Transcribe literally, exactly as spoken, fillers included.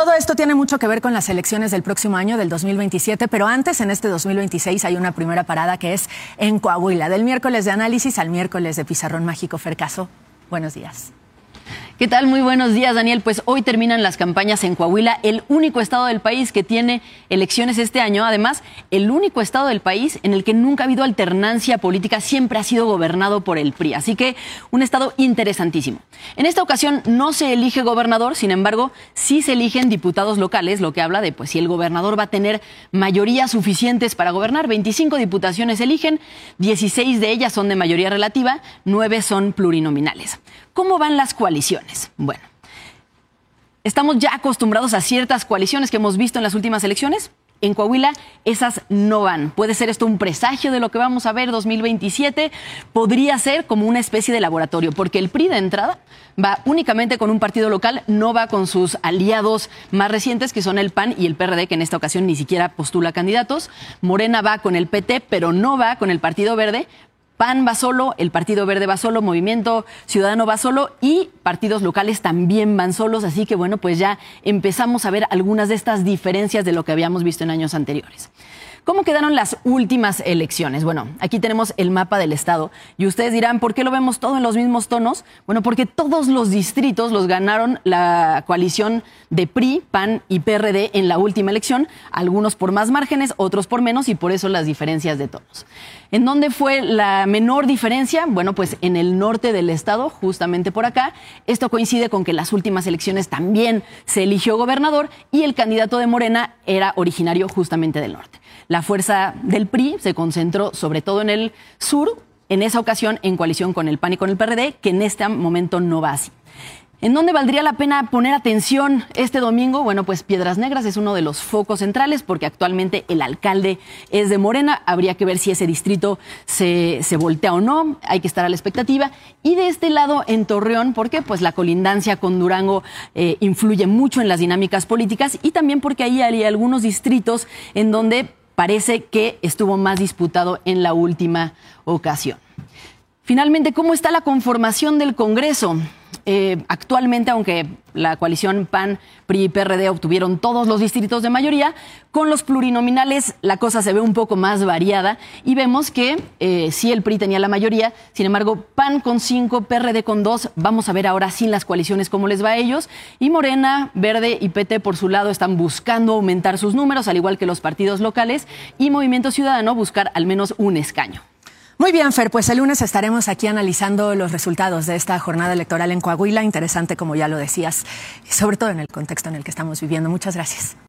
todo esto tiene mucho que ver con las elecciones del próximo año, del dos mil veintisiete, pero antes, en este dos mil veintiséis, hay una primera parada que es en Coahuila. Del miércoles de análisis al miércoles de Pizarrón Mágico. Fer Caso, buenos días. ¿Qué tal? Muy buenos días, Daniel. Pues hoy terminan las campañas en Coahuila, el único estado del país que tiene elecciones este año. Además, el único estado del país en el que nunca ha habido alternancia política, siempre ha sido gobernado por el P R I. Así que un estado interesantísimo. En esta ocasión no se elige gobernador, sin embargo, sí se eligen diputados locales, lo que habla de pues si el gobernador va a tener mayorías suficientes para gobernar. veinticinco diputaciones se eligen, dieciséis de ellas son de mayoría relativa, nueve son plurinominales. ¿Cómo van las coaliciones? Bueno, estamos ya acostumbrados a ciertas coaliciones que hemos visto en las últimas elecciones. En Coahuila esas no van. Puede ser esto un presagio de lo que vamos a ver dos mil veintisiete. Podría ser como una especie de laboratorio, porque el P R I de entrada va únicamente con un partido local, no va con sus aliados más recientes, que son el P A N y el P R D, que en esta ocasión ni siquiera postula candidatos. Morena va con el P T, pero no va con el Partido Verde. P A N va solo, el Partido Verde va solo, Movimiento Ciudadano va solo y partidos locales también van solos. Así que bueno, pues ya empezamos a ver algunas de estas diferencias de lo que habíamos visto en años anteriores. ¿Cómo quedaron las últimas elecciones? Bueno, aquí tenemos el mapa del estado y ustedes dirán, ¿por qué lo vemos todo en los mismos tonos? Bueno, porque todos los distritos los ganaron la coalición de P R I, P A N y P R D en la última elección, algunos por más márgenes, otros por menos, y por eso las diferencias de tonos. ¿En dónde fue la menor diferencia? Bueno, pues en el norte del estado, justamente por acá. Esto coincide con que en las últimas elecciones también se eligió gobernador y el candidato de Morena era originario justamente del norte. La fuerza del P R I se concentró sobre todo en el sur, en esa ocasión en coalición con el P A N y con el P R D, que en este momento no va así. ¿En dónde valdría la pena poner atención este domingo? Bueno, pues Piedras Negras es uno de los focos centrales porque actualmente el alcalde es de Morena. Habría que ver si ese distrito se, se voltea o no. Hay que estar a la expectativa. Y de este lado, en Torreón, porque pues la colindancia con Durango eh, influye mucho en las dinámicas políticas y también porque ahí hay algunos distritos en donde parece que estuvo más disputado en la última ocasión. Finalmente, ¿cómo está la conformación del Congreso? Eh, actualmente, aunque la coalición P A N, P R I y P R D obtuvieron todos los distritos de mayoría, con los plurinominales la cosa se ve un poco más variada y vemos que eh, sí el P R I tenía la mayoría, sin embargo P A N con cinco, P R D con dos, vamos a ver ahora sin las coaliciones cómo les va a ellos, y Morena, Verde y P T por su lado están buscando aumentar sus números, al igual que los partidos locales, y Movimiento Ciudadano buscar al menos un escaño. Muy bien, Fer, pues el lunes estaremos aquí analizando los resultados de esta jornada electoral en Coahuila. Interesante, como ya lo decías, y sobre todo en el contexto en el que estamos viviendo. Muchas gracias.